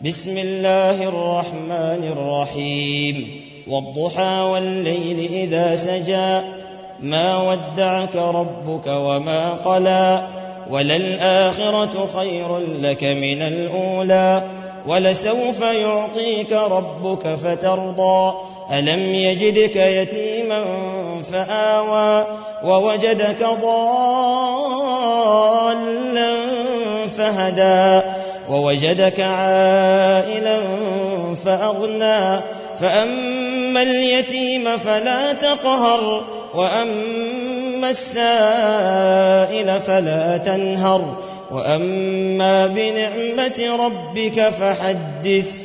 بسم الله الرحمن الرحيم والضحى والليل إذا سجى ما ودعك ربك وما قلى وللآخرة خير لك من الأولى ولسوف يعطيك ربك فترضى ألم يجدك يتيما فآوى ووجدك ضالا فهدى ووجدك عائلا فأغنى فأما اليتيم فلا تقهر وأما السائل فلا تنهر وأما بنعمة ربك فحدث.